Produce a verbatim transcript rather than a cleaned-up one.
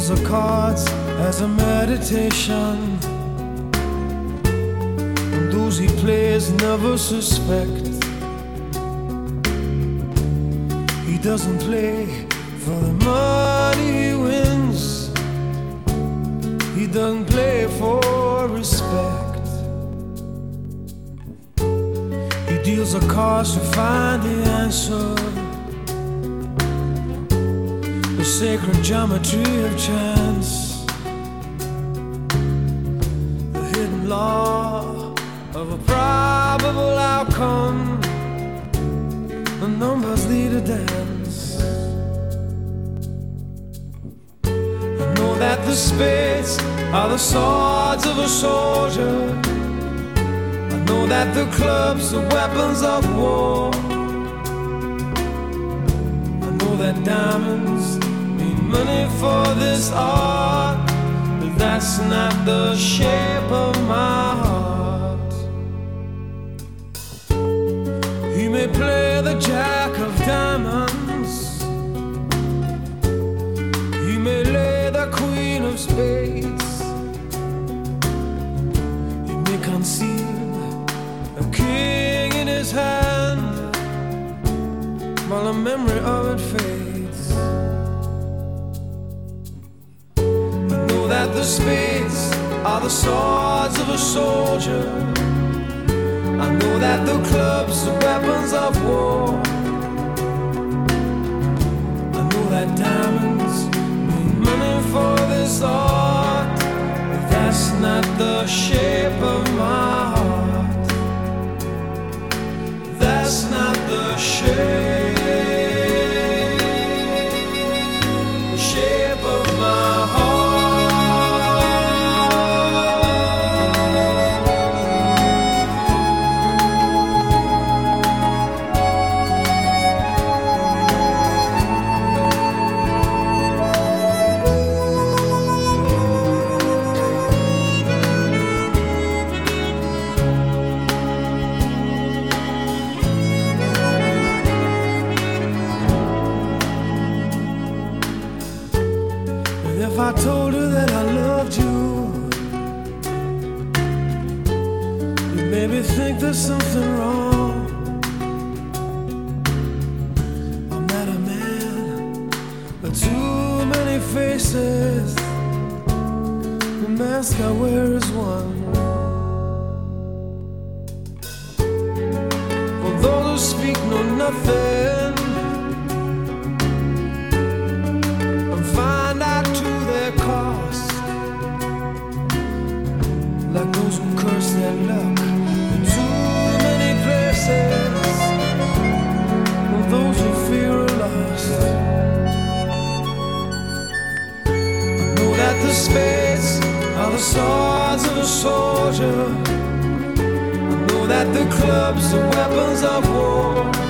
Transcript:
deals the cards as a meditation, and those he plays never suspect. He doesn't play for the money he wins, he doesn't play for respect. He deals the cards to find the answer, the sacred geometry of chance, the hidden law of a probable outcome. The numbers lead a dance. I know that the spades are the swords of a soldier. I know that the clubs are weapons of war. I know that diamonds need money for this art, but that's not the shape of my heart. He may play the jack of diamonds, he may lay the queen of spades, he may conceal a king in his hand while the memory of it fades. I know that the spades are the swords of a soldier. I know that the clubs are weapons of war. I know that diamonds need money for this art, but that's not the shape of my heart. That's not the shape, the shape of my heart. If I told her that I loved you, you maybe think there's something wrong. I'm not a man with too many faces, the mask I wear is one. For those who speak know nothing and find out to their cost, like those who curse their luck in too many places, or those who fear are lost. I know that the spades are the swords of a soldier. I know that the clubs are weapons of war.